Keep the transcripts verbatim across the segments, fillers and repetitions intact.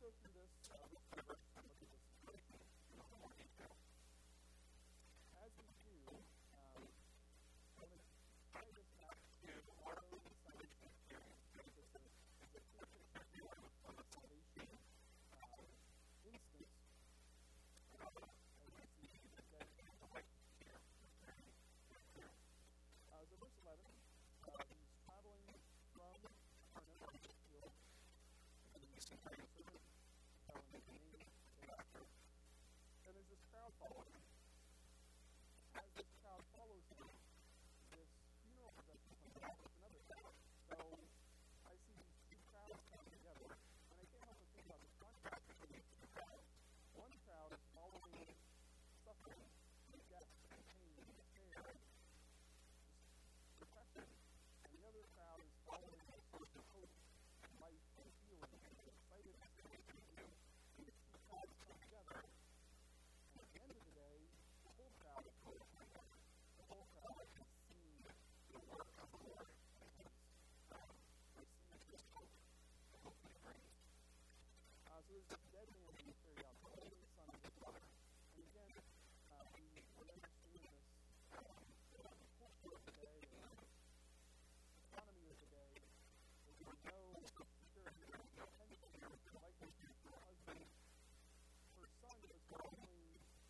go through this, uh, we'll look at this in a little more detail. As we do, um, I want to tie this back to our own salvation experience, because it's a, it's a clear picture view of a salvation uh, instance. Uh, as we see the dead the white here, very, very clear. Uh, so verse eleven, uh, he's traveling from Capernaum to the field, and the centurion servant telling him the name came after. And there's this crowd following him. As this crowd follows him, this funeral procession comes out with another crowd. So I see these two crowds coming together, and I can't help but think about the contrast between these two crowds. One crowd is following suffering, and death, and pain, and despair, and depression, and the other crowd is following the source of hope, and life, and healing, and excited to see what they do. And these two crowds come together, and at the end of the day, the whole crowd is going to come together. The whole crowd has seen the work of the Lord, and has um, received this hope, the hope that he brings. Uh, so there's this dead man being carried out, the only son of his brother. And again, uh, we, we understand this, um, the culture of the day, the economy of the day. There was no security, there was no pension, there was no likely to be a husband. Her son was her only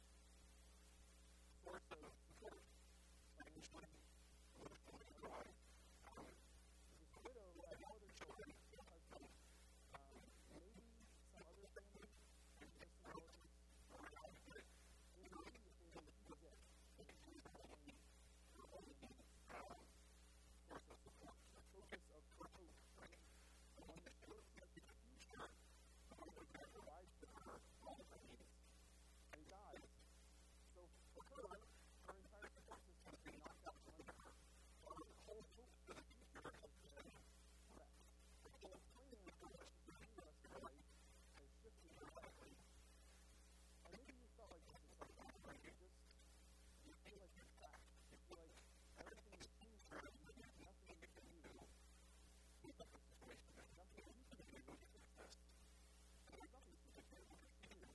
source of support, financially, emotionally, otherwise. Um, this widow who had no other children, no husband, um, maybe some other family, maybe just some relatives around, but in the immediate family, he was it. He was her only, her only um, source of support, the focus of her hope, right? The one that she looked at in the future, the one that was going to provide for her all of her needs. And he dies. So for her, her entire support system has been knocked out from under her. Her whole hope for the future has been wrecked. The whole plan for what she could do the rest of her life has shifted dramatically. And maybe you felt like this at some point, right? You just, you feel like you're trapped. You feel like everything is changed for you. There's nothing you can do to fix the situation. There's nothing you can do to fix this. And there's nothing she can do to fix you.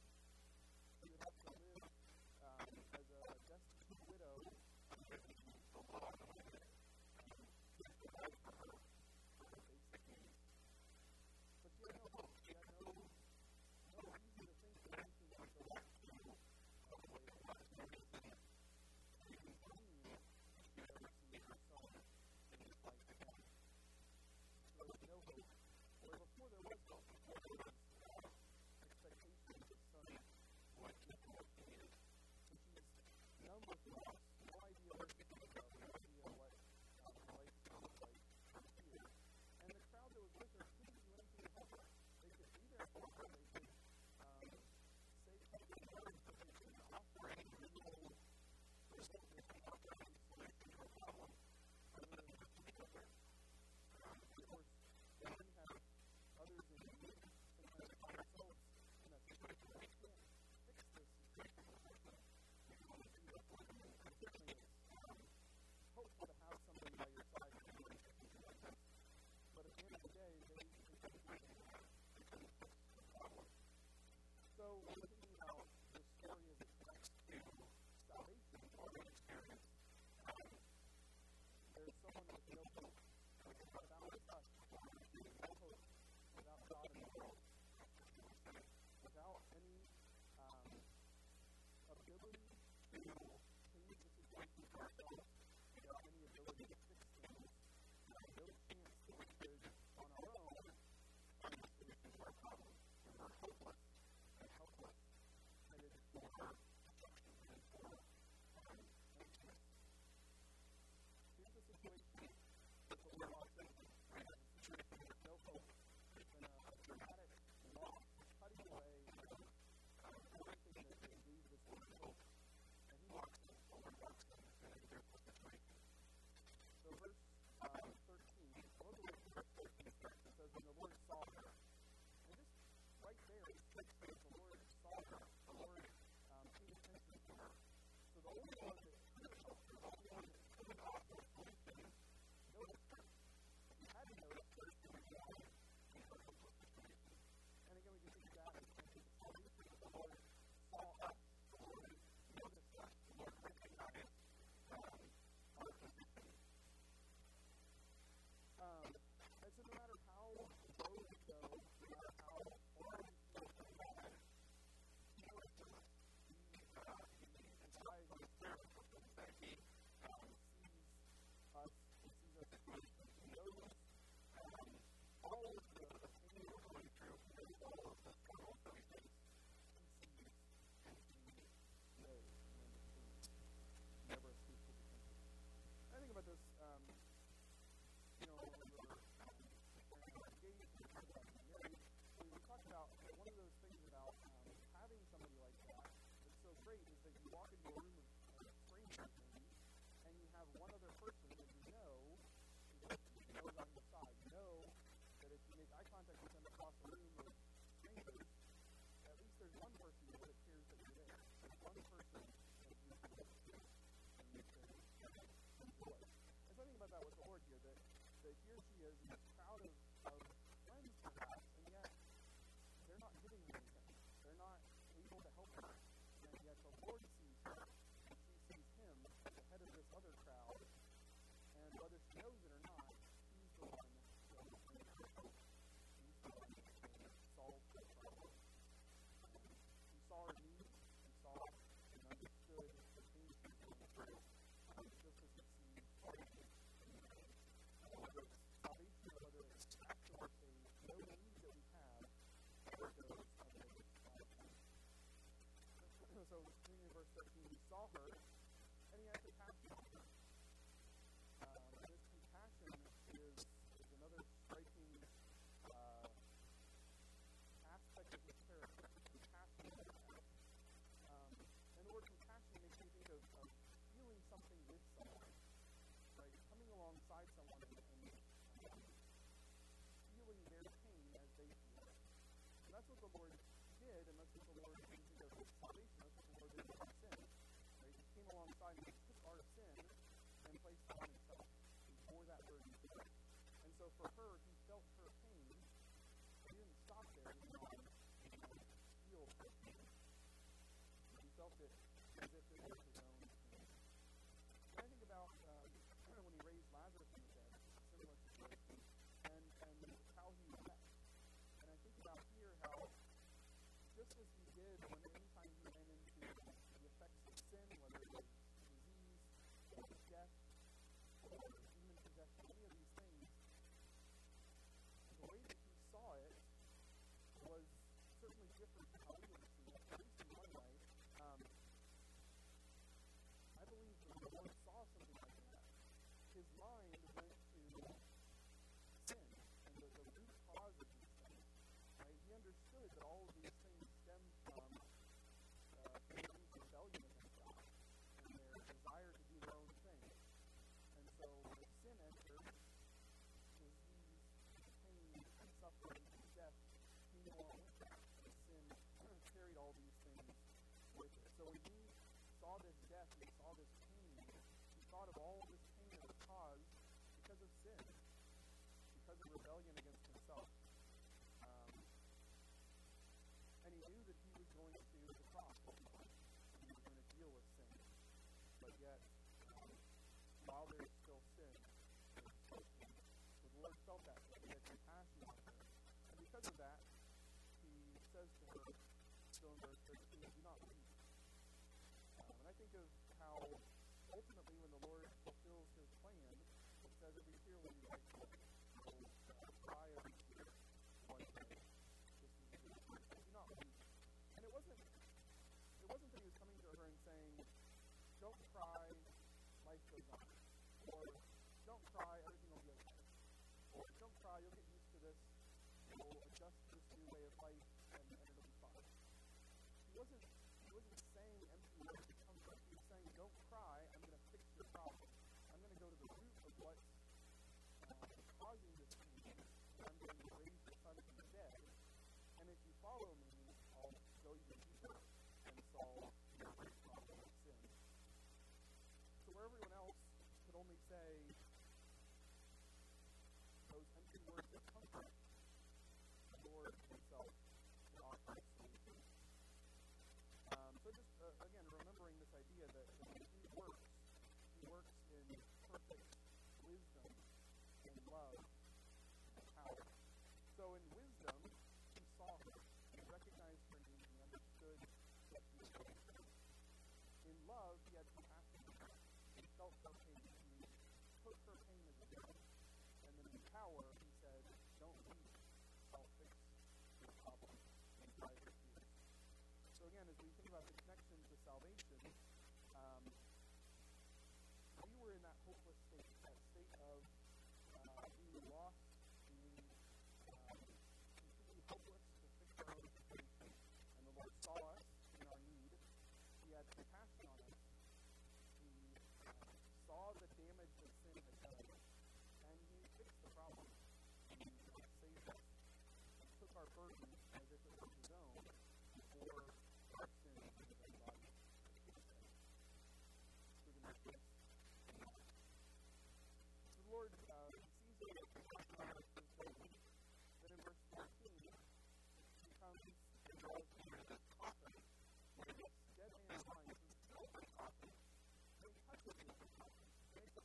You would have to live um, as a destitute widow under the, the law in a way that um, could provide for her, for her basic needs. But she had no hope. She had no, no reason to think that anything would go back to uh, the way it was. No reason to even dream that she would ever see her son in his life again. There was no hope. Where before there was hope, before there was uh, expectation that his son would give him what he needed. And she's numb with loss, no idea where to go, no idea what uh, her life is going to look like from here. And the crowd that was with her couldn't do anything to help her. They could be there for her, they could um, say something words, but they couldn't offer any real result, they couldn't offer any solution to her problem, other than just to be with her. Um, and of course, when we have others in need, sometimes we find ourselves in that situation where we can't fix this situation for the person. We can only do that for them, and certainly it's um, hopeful to have somebody by your side who can really fix something like this. But at the end of the day, they, they couldn't do anything about it. They couldn't fix the problem. So when we're thinking about this story as it connects to salvation, our own experience, um, there's someone with no hope, without us, with no hope, without God in the world, without any um, ability to change the situation for ourselves, without any ability to fix things, no chance that we could, on our own, find a solution to our problem. And we're hopeless and helpless, headed for destruction, headed for um, emptiness. Here's the situation that the Lord walks into, right? A situation with no hope. There's been a, a dramatic loss, cutting away from um, everything that, that gave this woman hope. And he walks in, the Lord walks in, and it's a difficult situation. So verse um, thirteen, I love the way verse thirteen starts. It says, when the Lord saw her. And just right there, it says the Lord saw her. The Lord um, paid attention to her. So the only one that could have helped her, the only one that could offer a solution, noticed her. He had to notice her to be in her hopeless situation. And again, we can think great is that you walk into a room of, of strangers, maybe, and you have one other person that you know is with you, you know is on your side. You know that if you make eye contact with them across a room of strangers, at least there's one person that cares that you're there. There's one person that you can look to and you can enjoy. And so I think about that with the Lord here, that, that here she is in this crowd of, of friends perhaps, and yet they're not giving her anything. They're not able to help her. And yet the Lord sees her, and she sees him at the head of this other crowd, and whether she knows it or not, he's the one that is bringing her hope. He's the one that can solve her problem. He saw her need, he saw and understood the pain she was going through, um, just as he sees our need. Whether it's salvation or whether it's actual saved, no need that we have are those of the So, reading in verse thirteen, he saw her, and he had compassion on her. Um, and this compassion is, is another striking uh, aspect of his character, compassion. Um, and the word compassion makes me think of, of feeling something with someone, right? Coming alongside someone and, and um, feeling their pain as they feel it. And that's what the Lord did, and that's what the Lord did of his salvation. That's what the Lord did with our sin. Right? He came alongside and he took our sin and placed it on himself. He bore that burden for us. And so for her, he felt her pain, but he didn't stop there. He went on and healed her pain. He felt it as if it was his own pain. When I think about um, when he raised Lazarus from the dead, it's a similar situation, and, and how he wept. And I think about here how just as he did when anytime he ran into the effects of sin, whether it was disease or death or demon possession, any of these things, the way that he saw it was certainly different from how we would see it, at least in one way. Um, I believe that the Lord saw something like that. His mind went to sin and the, the root cause of these things. Right? He understood that all of these things stem from uh, man's rebellion against God and their desire to do their own thing. And so when sin entered, disease, pain, suffering, death came along with that. And sin carried all these things with it. So when he saw this death and he saw this pain, he thought of all of this pain that was caused because of sin, because of rebellion against himself. Um, And he knew that he was going to the cross at some point. He was going to deal with sin. But yet, um, while there is still sin, there is still sin. So the Lord felt that. He had compassion on her. And because of that, he says to her, still in verse thirteen, do not weep. Um, and I think of how ultimately when the Lord fulfills his plan, it says every tear will be wiped away. So, uh, cry every tear one day. Do not weep. And it wasn't it wasn't that he was coming to her and saying, don't cry, life goes on. Or don't cry, everything will be okay. Or don't cry, you'll get used to this, you'll adjust to this new way of life, and, and it'll be fine. He wasn't he wasn't saying empty words to comfort. He was saying, don't cry, I'm going to fix your problem. I'm going to go to the root of what's um,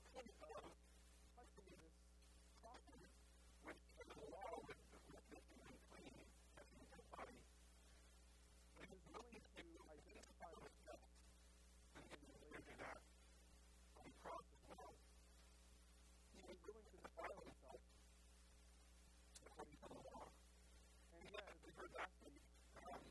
point of touching this coffin, which under the law would make him unclean, touching his body, he was willing to identify with death, and then later did that on the cross as well. He was willing to defile himself according to the law. And yet, as we heard last week, um,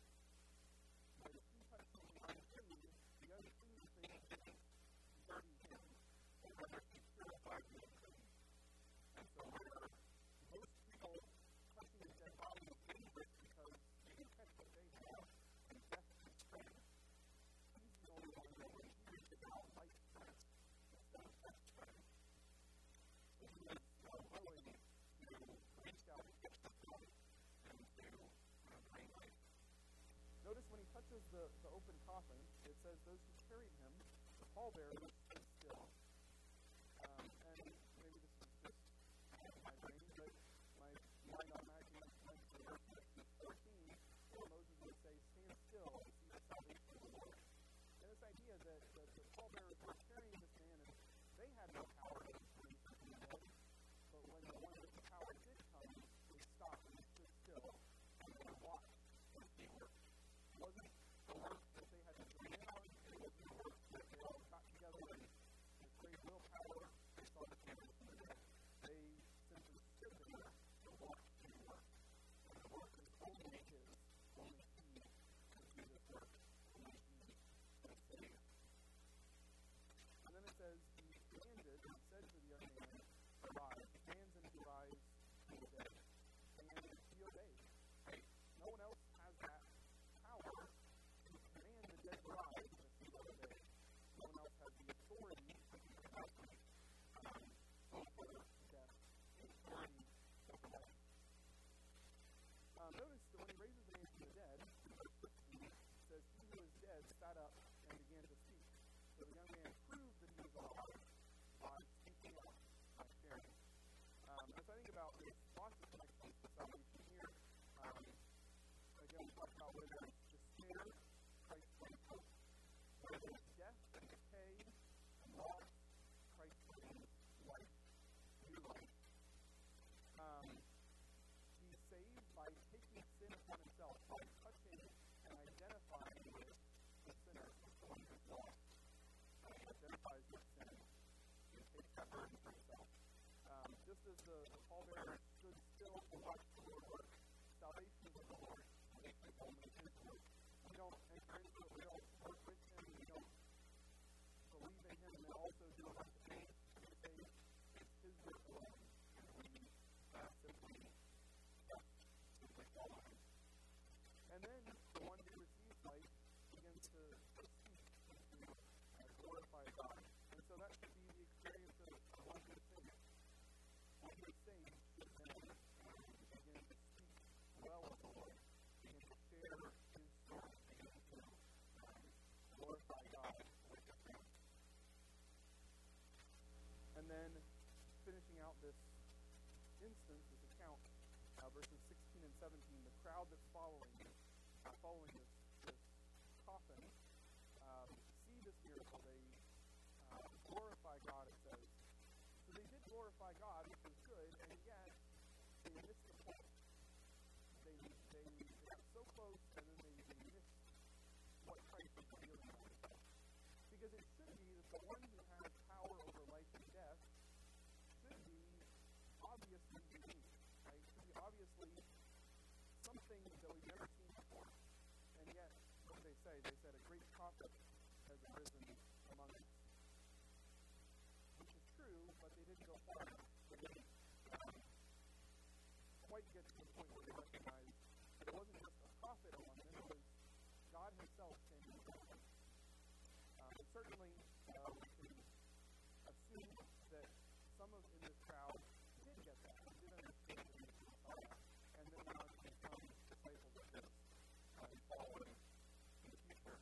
when he touched the unclean, the unclean thing didn't dirty him, but rather he purified the unclean. And so where most people touching his dead body is dangerous because you can catch what they have, and death can spread. He's the only one that when he reaches out, life spreads instead of death spreading. But he was uh, willing to reach out and catch the body and to uh, bring life. Notice when he touches the, the open coffin, it says those who carried him, the pallbearers, stood still. Um, and maybe this is just my brain, but my mind automatically went to verse fourteen, where Moses would say, "Stand still and see the salvation of the Lord." And this idea that, that the pallbearers were carrying this man, and they had no power to bring him dead, but when the one with the power did come, they stopped and stood still and they watched as he worked. It wasn't the work that they had to demand on, it was the work that they all got together and with great willpower, they saw the camera from the dead. They simply stood there and watched him work. And the work is only his, only he could do this work, only he could save. And then it says, he commanded and said to the young man, "Arise." He commands him to rise from the dead. And he obeyed. Right? No one else has that power to command the dead to rise unless he will obey. No one else has the authority to be protected um, over death, the authority over life. Um, notice that when he raises the man from the dead, in verse fifteen, it says, "He who is dead sat up and began to speak." So the young man proved that he was alive by speaking up, by sharing. Um, as I think about this, lots of connections to salvation here. Um, again, we talked about whether it's despair, Christ brings hope. Whether it's death and decay and loss, Christ brings life, new life. Um, he's saved by taking sin upon himself, by touching and identifying with the sinner, the one who's lost. Uh, he identifies with sin. He takes that burden for himself. Um, just as the, the pallbearer stood still to watch the Lord work, salvation is of the Lord. We don't enter into it. We don't enter into it. We don't work with him. We don't believe in him and then also do a bunch of things. We say it's his work alone, and we uh, simply trust, simply follow him. And then the one who receives life begins to, to speak and to uh, glorify God. And so that should be the experience of, of one who is saved. One who is saved should then um, begin to speak well of the Lord, begin to share his story, begin to um, glorify God with the friends. And then finishing out this instance, this account, uh, verses sixteen and seventeen, the crowd that's following, uh, following this, this coffin, um, see this miracle. They uh, glorify God, it says. So they did glorify God, which was good, and yet they missed the point. They, they got so close, and then they, they missed what Christ was really about. Because it should be that the one who has power over life and death should be obviously unique, right? Should be obviously something that we've never seen before. And yet, what do they say? They said, "A great prophet has arisen among us." Which is true, but they didn't go far enough. They didn't um, quite get to the point where they recognized that it wasn't just a prophet among them, it was God himself standing before them. Um, and certainly, uh, we can assume that some of in this crowd did get that, and did understand that he was the Messiah, and then went on to become disciples of his uh, and follow him in the future.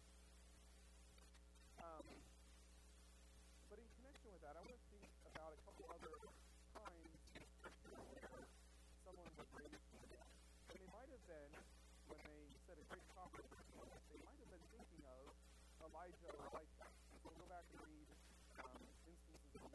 Um, but in connection with that, I want to think about a couple other times in Scripture where someone was raised from the dead. And they might have been, when they said a great prophet, they might have been thinking of Elijah or Elisha. So we'll go back and read um, instances of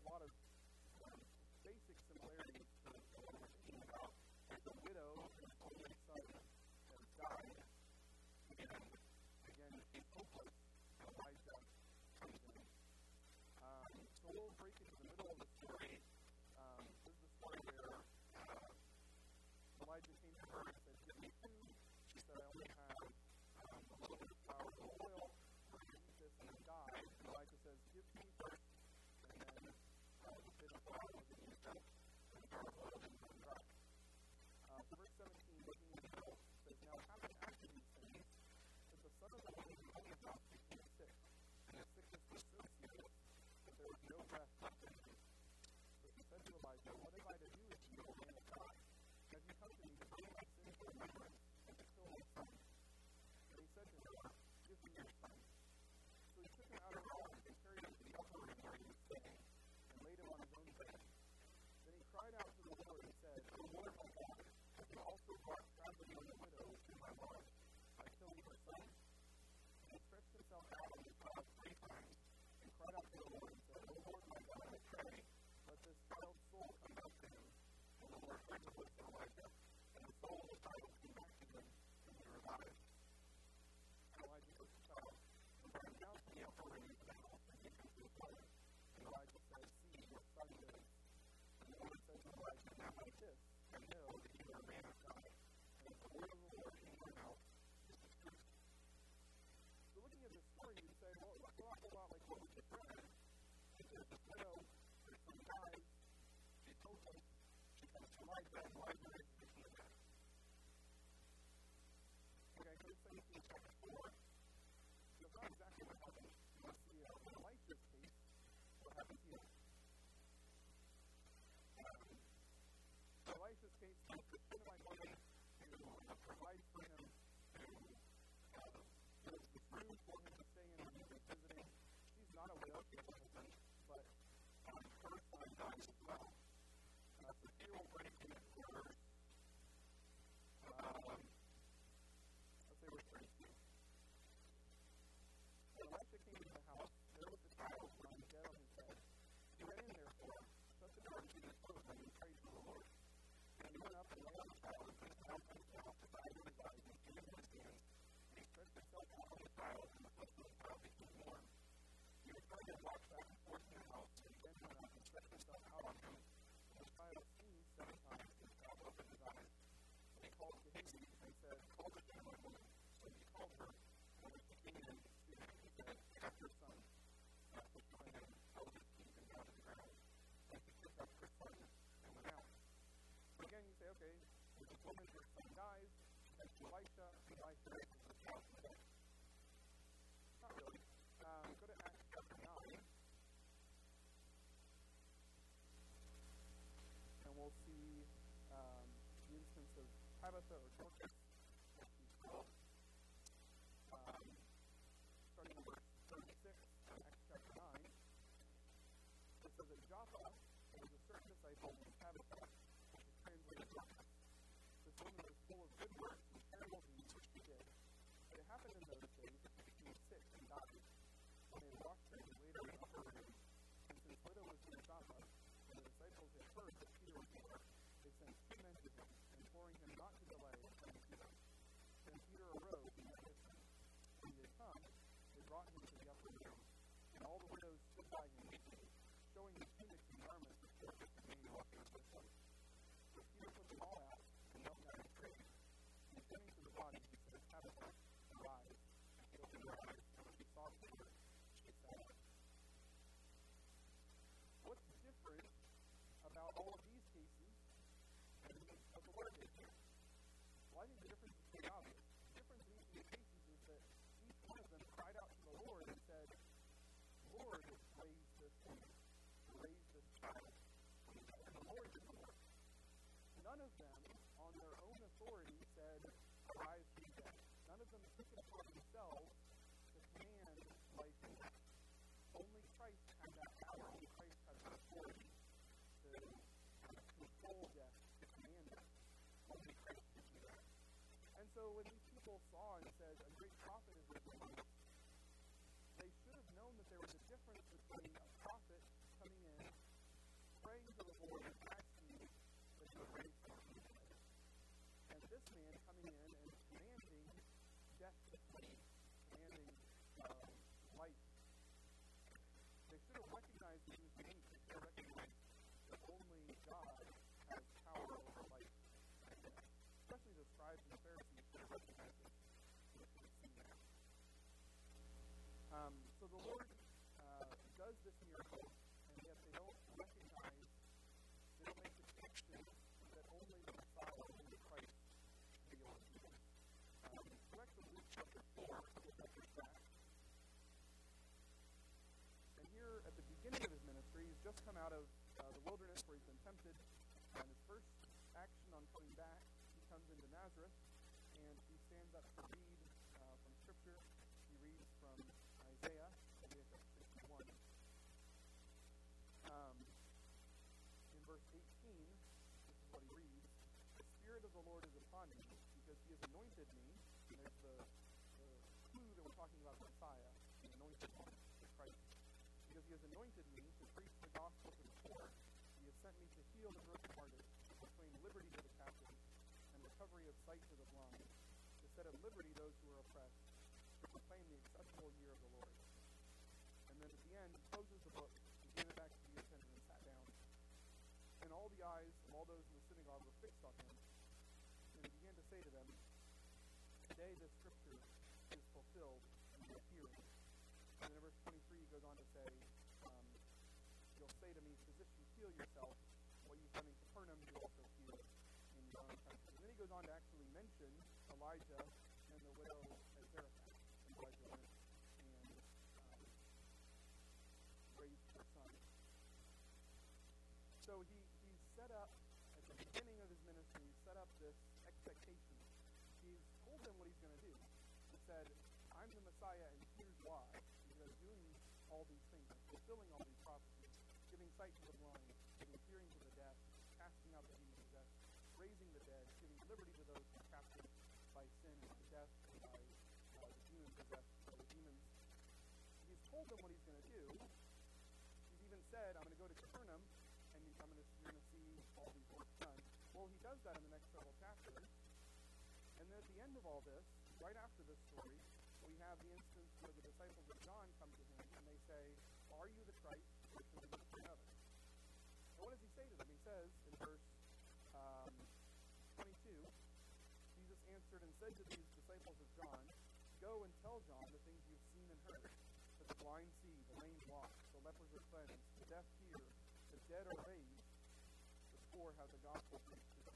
there's a lot of um, basic similarities to what we're thinking about. There's a widow whose only son has died, and again, she's hopeless. Elijah comes in. Um, so we'll break into the middle of the story. Um, this is the story where uh, Elijah came to her and said, "Give me food." She said, "I only have um, a little bit of flour and oil. We're going to eat this and then die." And Elijah says, "Give me first." And then uh, the bit of flour was used up, and the jar of oil didn't run dry. Uh, so verse seventeen, looking in the middle, says, "Now it happened after these things that the son of the woman who owned the house became sick, and his sickness was so serious that there was no breath left in him. So he said to Elijah, 'What have I to do with you, O man of God? Have you come to me to bring my sin to remembrance and to kill my son?' And he said to her, 'Give me your son.' So he took him out of her arms and carried him to the upper room where he was staying, and laid him on his own bed. Then he cried out to the Lord and said, 'O Lord my God, have you also brought tragedy on the widow to my Lord by killing her son?' And he stretched himself out on the cloud three times, and cried out to the Lord and said, 'O Lord my God, I pray, let this child's soul come back to him.' And the Lord heard the voice of Elijah, and the soul of the child came back to him, and he revived. And Elijah took the child and brought him down to the upper room of the house, and gave him to his mother. And Elijah said, 'See, your son lives.' And the Lord said to Elijah, 'Now like this, I know that you are a man of God, and that the word of the Lord in your mouth is the truth.'" So looking at this story, you'd say, well, it looks a lot, a lot like what we just read. There's this widow, her son dies, she's hopeless, she comes to Elijah, and Elijah raises her from the dead. Okay, so let's say in chapter four, that's not exactly what happened. You want to see uh, in Elijah's case, what happens here. Um, in Elijah's case, the Shunammite woman who uh, provides for him, who uh, gives this room for him to stay in when he's visiting. She's not a widow, she's a husband, but um, her son dies as well. Uh, so here we'll break into quarters. Um, let's say verse thirty-two. When Elisha came into the house, there was the child lying dead on his bed. He went in, therefore, shut the door between his clothes, and prayed to the Lord. And he went up and lay on the child, and put his mouth on his mouth, his eyes on his eyes, and gave him his hands. And he stretched himself out on the child, and the flesh of the child became warm. He returned and walked back and forth in the house, and he bent him up and stretched himself out on him. And the child sneezed seven times, and the child opened his eyes. And he called Gehazi, and said, "Call the Shunammite woman." So he called her, and when she came in to him, he said, "I have your son." And after killing him, held his feet and down to the ground. And he picked up her son and went out. So again, you say, okay, so this woman, her son dies, she comes to Elisha, and Elisha raises the child from the dead. Not really. Um, go to Acts chapter nine, and we'll see um, the instance of Tabitha or Dorcas, as she's called. Um, starting in verse thirty-six, Acts chapter nine, it says, "At Joppa, there was a certain disciple named Tabitha, which is translated Dorcas. This woman was full of good works and terrible deeds which she did. But it happened in those days that she became sick and died. And they washed her and laid her in upper room. And since widow was near Joppa, and the disciples had heard that Peter was there, they sent two men to him, imploring him not to delay in coming to them. Then Peter arose and went with them. When he had come, they brought him to the upper room, and all the widows stood by him weeping, showing the tunics and garments which Dorcas had made while he was with them. So Peter put them all out, and knelt down and prayed. And turning to the body, he said, "Tabitha, arise." And she opened her eyes, and when she saw Peter, she sat up. What's different about all of these cases and what the Lord did here? Well, I think the difference is pretty obvious. The difference in each of these cases is that each one of them cried out to the Lord and said, "Lord, raise this woman, raise this child." And the Lord did the work. None of them, on their own authority, said, "Arise from the dead." None of them took it upon themselves to command life and death. Only Christ had that power. Only Christ had that authority to uh, control death, to command death. Only Christ could do that. And so when these people saw and said, "A great prophet is risen among us," they should have known that there was a difference between a prophet coming in And his first action on coming back, he comes into Nazareth, and he stands up to read uh, from Scripture. He reads from Isaiah, Isaiah sixty-one. Um, in verse eighteen, this is what he reads: "The Spirit of the Lord is upon me, because he has anointed me." And there's the, the clue that we're talking about the Messiah, the anointed one, the Christ. "Because he has anointed me to preach the gospel to the poor. He has sent me to heal the brokenhearted, to proclaim liberty to the captives, and recovery of sight to the blind, to set at liberty those who are oppressed, to proclaim the acceptable year of the Lord." And then at the end, he closes the book, he gave it back to the attendant and sat down. And all the eyes of all those in the synagogue were fixed on him. And he began to say to them, "Today this scripture is fulfilled in your hearing." And then in verse twenty-three, he goes on to say, um, "You'll say to me, 'Physician, heal yourself. What you've done in Capernaum, you also heal in your own country.'" And then he goes on to actually mention Elijah and the widow at Zarephath. Elijah went and um, raised her son. So he, he set up, at the beginning of his ministry, he set up this expectation. He's told them what he's going to do. He said, "I'm the Messiah, and here's why." Because doing all these things, fulfilling all these prophecies, giving sight to the blind, giving hearing to the deaf, casting out the demon-possessed, raising the dead, giving liberty to those who are captive by sin and the deaf, by uh, the demon-possessed, by the demons. He's told them what he's going to do. He's even said, "I'm going to go to Capernaum, and I'm going to, you're going to see all these works done." Well, he does that in the next several chapters. And then at the end of all this, right after this story, we have the instance where the disciples of John come to him, and they say, "Are you the Christ, or should we look for another?" And what does he say to them? He says in verse um, twenty-two, "Jesus answered and said to these disciples of John, 'Go and tell John the things you've seen and heard, that the blind see, the lame walk, the lepers are cleansed, the deaf hear, the dead are raised, the poor have the gospel preached to them.'"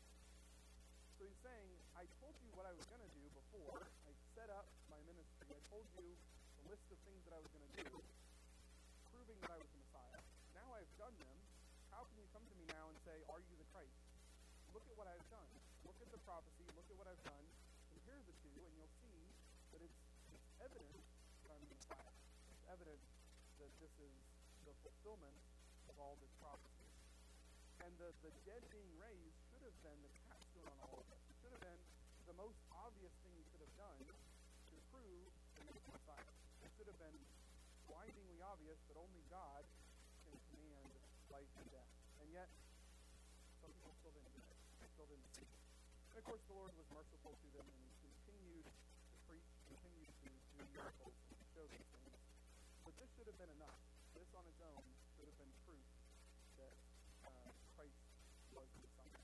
So he's saying, I told you what I was going to do before. I set up my ministry. I told you the list of things that I was going to do, proving that I was the Messiah. Now I've done them. How can you come to me now and say, "Are you the Christ?" Look at what I've done. Look at the prophecy. Look at what I've done. Compare the two, and you'll see that it's, it's evident that I'm the Messiah. It's evident that this is the fulfillment of all this prophecy. And the, the dead being raised should have been the capstone on all of this. It should have been the most obvious thing he could have done to prove that he was the Messiah. It should have been blindingly obvious that only God can command life and death. And yet, some people still didn't get it. They still didn't see it. And of course, the Lord was merciful to them, and he continued to preach, continued to do miracles, and to show these things. But this should have been enough. This on its own should have been proof that uh, Christ was the Messiah.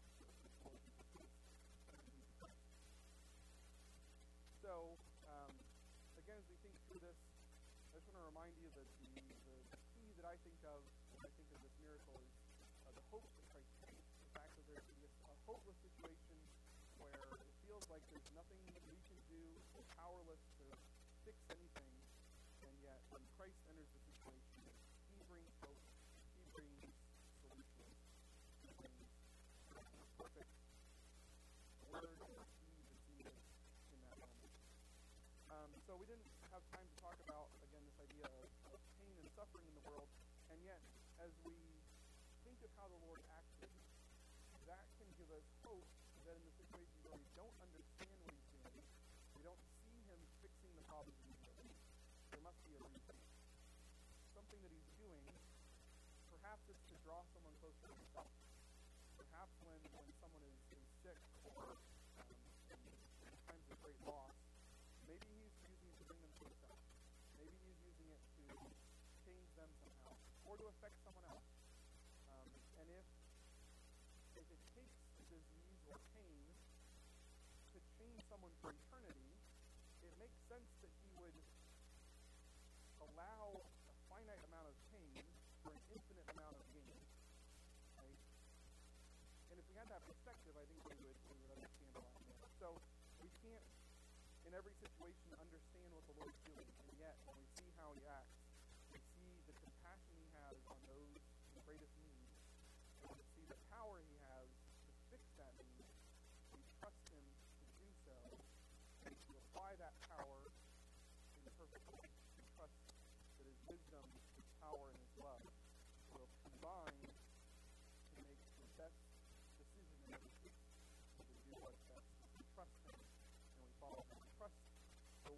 So, um, again, as we think through this, I just want to remind you that the, the, the key that I think of when I think of this miracle is uh, the hope that Christ brings. The fact that there can be a hopeless situation where it feels like there's nothing we can do, we're powerless to fix anything, and yet when Christ enters the situation, he brings hope, he brings solutions, he brings the perfect word or deed that's needed in that moment. Um, so we didn't have time to talk about, again, this idea of, of pain and suffering in the world, and yet as we think of how the Lord acted, that can give us hope that in the situations where we don't understand what he's doing, we don't see him fixing the problems immediately, there must be a reason. Something that he's doing, perhaps it's to draw someone closer to himself. Perhaps when, when someone is, is sick or um, in, in times of great loss, maybe he's using it to bring them to himself. Maybe he's using it to change them somehow, or to affect someone else. Um, and if if it takes disease or pain to change someone for eternity, it makes sense that he would allow a finite amount of pain for an infinite amount of gain. Right? And if we had that perspective, I think we would, we would understand a lot more. So we can't, in every situation, understand what the Lord's doing, and yet when we see how he acts, we see the compassion he has on those in greatest need, and we see the power he has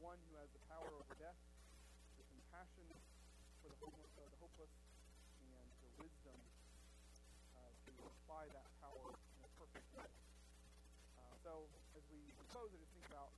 one who has the power over death, the compassion for the homeless, uh, the hopeless, and the wisdom uh, to apply that power in a perfect way. Uh, so, as we close, I just think about